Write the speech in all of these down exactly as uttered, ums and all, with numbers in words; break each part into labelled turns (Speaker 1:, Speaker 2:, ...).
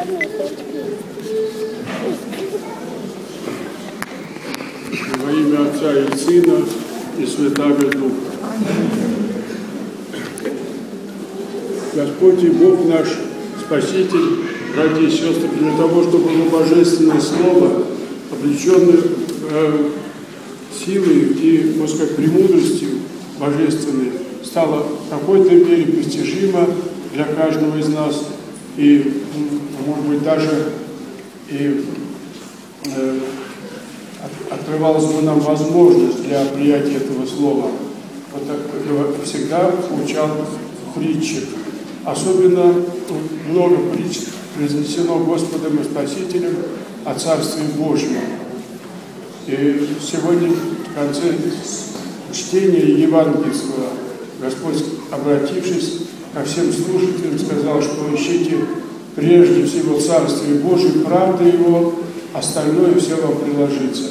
Speaker 1: Во имя Отца и Сына и Святаго Духа. Господь и Бог наш, Спаситель, братья и сестры, для того, чтобы его божественное слово, облеченное э, силой и, можно сказать, премудростью божественной, стало в какой-то мере постижимо для каждого из нас и, может быть, даже и э, открывалась бы нам возможность для приятия этого слова. Вот так всегда получал притчи. Особенно много притч произнесено Господом и Спасителем о Царстве Божьем. И сегодня в конце чтения Евангельского Господь, обратившись ко всем слушателям, сказал, что ищите прежде всего Царствие Божие, правда Его, остальное все вам приложится.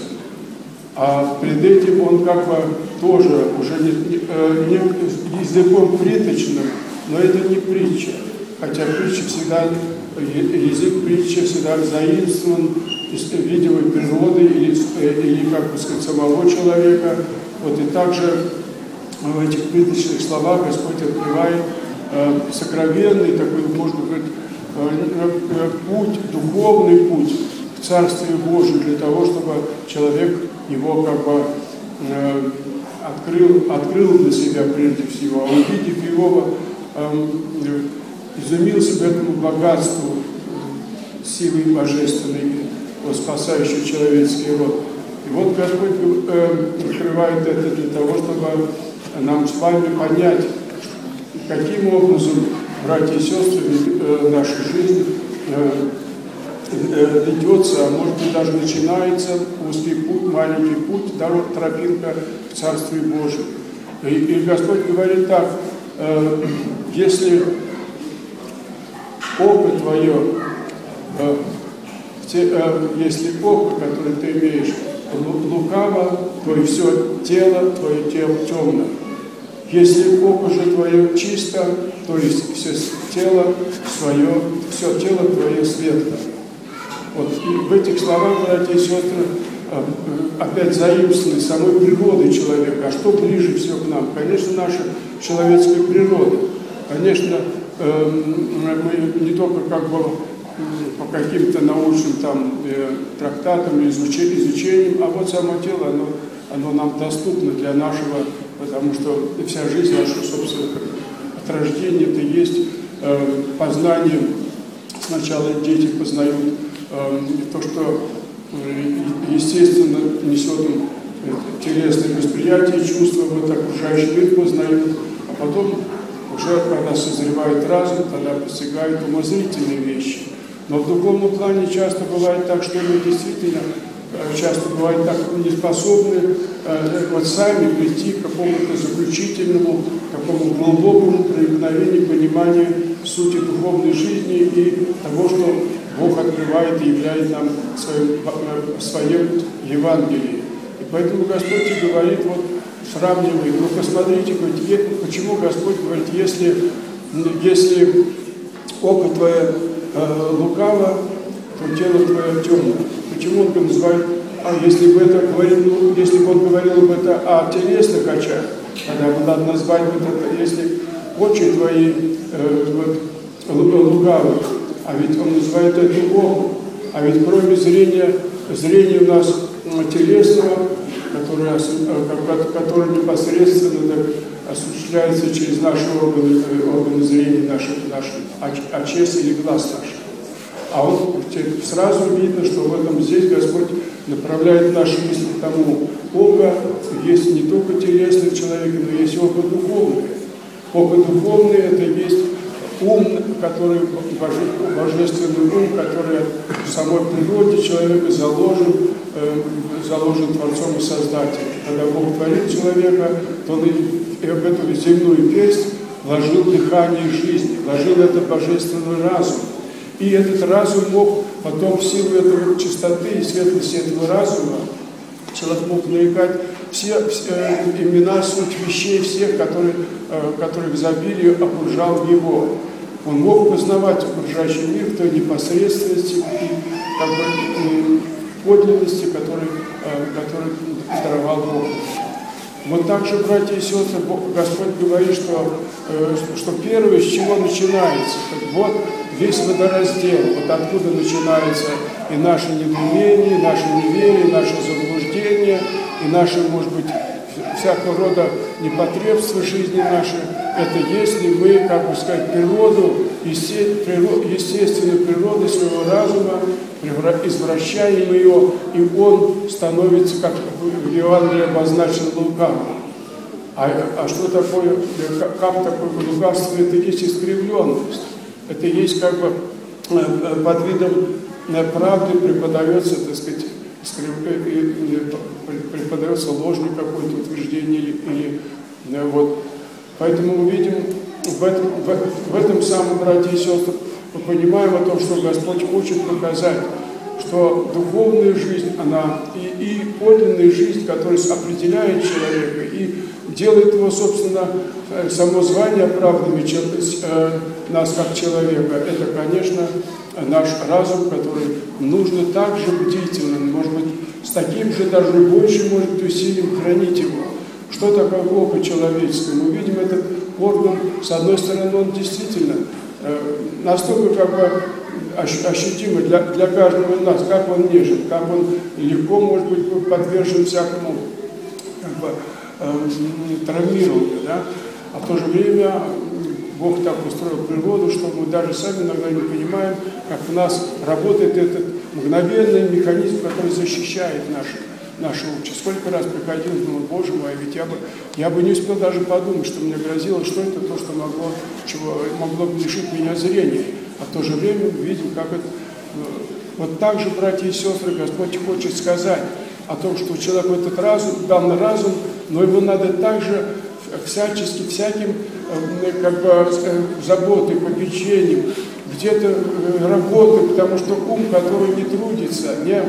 Speaker 1: А перед этим он как бы тоже уже не, не, не языком приточным, но это не притча. Хотя притча всегда, язык притчи всегда заимствован из видимой природы или, или, как бы сказать, самого человека. Вот и также в этих приточных словах Господь открывает э, сокровенный такой, можно сказать, э, путь, духовный путь к Царствию Божию, для того, чтобы человек его как бы э, открыл, открыл для себя прежде всего, а увидев его, э, изумился этому богатству силы божественной, спасающей человеческий род. И вот Господь э, открывает это для того, чтобы нам с вами понять, каким образом, братья и сестры, э, наша жизнь э, э, ведется, а может быть даже начинается узкий путь, маленький путь, дорога, тропинка к Царствию Божию. И, и Господь говорит так: э, если око твое, э, те, э, если око, которое ты имеешь, лукаво, то и все тело твое тело темно. Если око же твое чисто, то и все тело свое, все тело твое светло. Вот и в этих словах, братья и сестры, опять заимствованы самой природой человека. А что ближе всего к нам? Конечно, наша человеческая природа. Конечно, мы не только как бы по каким-то научным там трактатам или изучениям, а вот само тело, оно, оно нам доступно для нашего, потому что вся жизнь наша, собственно, от рождения это есть познание. Сначала дети познают то, что естественно несет им телесное восприятие, чувства, вот окружающий мир познают, а потом уже, когда созревает разум, тогда постигают умозрительные вещи. Но в духовном плане часто бывает так, что мы действительно, часто бывает так, не способны э, вот сами прийти к какому-то заключительному, такому глубокому проникновению, пониманию сути духовной жизни и того, что Бог открывает и являет нам в своем, в своем Евангелии. И поэтому Господь и говорит, вот сравнивает, ну посмотрите, говорит, почему Господь говорит, если, если око твое э, лукаво, то тело твое темно. Почему он называет, а если бы это говорил, ну, если бы он говорил бы это о телесных очах, тогда бы надо назвать вот это, если очи твои э, вот, лукавы, а ведь он называет это оком, а ведь кроме зрения, зрения у нас телесного, которое, которое непосредственно осуществляется через наши органы, органы зрения, наши, наши очес или глаз наших. А вот сразу видно, что в этом здесь Господь направляет наши мысли к тому. Око есть не только телесный человек, но есть око духовное. Око духовное – это есть ум, который, божественный ум, который в самой природе человека заложен, э, заложен Творцом и Создателем. Когда Бог творит человека, то он и об эту земную персть вложил дыхание жизни, вложил это божественный разум. И этот разум мог потом в силу этой чистоты и светлости этого разума человек мог наигать все, все имена, суть вещей всех, которые, э, которые в изобилии окружал его. Он мог познавать окружающий мир в той непосредственности и как бы, подлинности, которую, которую даровал Бог. Вот так же, братья и сестры, Господь говорит, что, что первое, с чего начинается, вот весь водораздел, вот откуда начинается и наше недоумение, и наше неверие, и наше заблуждение, и наше, может быть, всякого рода непотребства жизни нашей. Это если мы, как бы сказать, природу, естественную природу своего разума извращаем ее, и он становится, как в Евангелии обозначено, лукавым. А, а что такое, как, как такое лукавство? Это есть искривленность. Это есть как бы под видом правды преподается, так сказать, преподается ложное какое-то утверждение или, или вот. Поэтому мы видим в этом, в, в этом самом, братья и сестры, мы понимаем о том, что Господь хочет показать, что духовная жизнь, она и, и подлинная жизнь, которая определяет человека и делает его, собственно, само звание оправданными нас как человека, это, конечно, наш разум, который нужно также бдительным, может быть, с таким же, даже больше, может быть, усилием хранить его. Что такое око человеческое? Мы видим этот орган, с одной стороны, он действительно э, настолько как бы ощутимый для, для каждого из нас, как он нежен, как он легко, может быть, подвержен всякому как бы, э, травмированию, да? А в то же время Бог так устроил природу, что мы даже сами иногда не понимаем, как у нас работает этот мгновенный механизм, который защищает наши, наши уши. Сколько раз приходил, думал, Боже мой, ведь я бы, я бы не успел даже подумать, что мне грозило, что это то, что могло, чего, могло бы лишить меня зрения. А в то же время мы видим, как это... Вот так же, братья и сестры, Господь хочет сказать о том, что человеку этот разум, данный разум, но его надо также всячески, всяким как бы, заботой, попечением, где-то работой, потому что ум, который не трудится, не,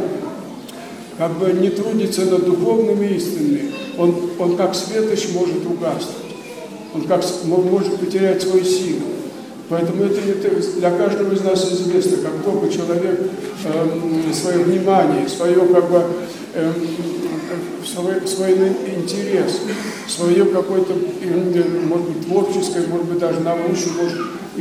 Speaker 1: как бы не трудится над духовными истинами, он, он как светоч может угаснуть, он как может потерять свою силу. Поэтому это для каждого из нас известно, как только человек э, свое внимание, свое как бы э, свой, свой интерес, свое какое-то, может быть, творческое, может быть, даже научное, может,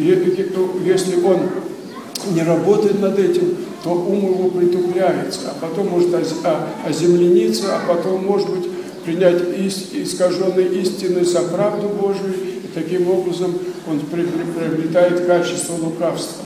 Speaker 1: если он не работает над этим, то ум его притупляется, а потом может оземлениться, а потом, может быть, принять искаженные истины за правду Божию, и таким образом он приобретает качество лукавства.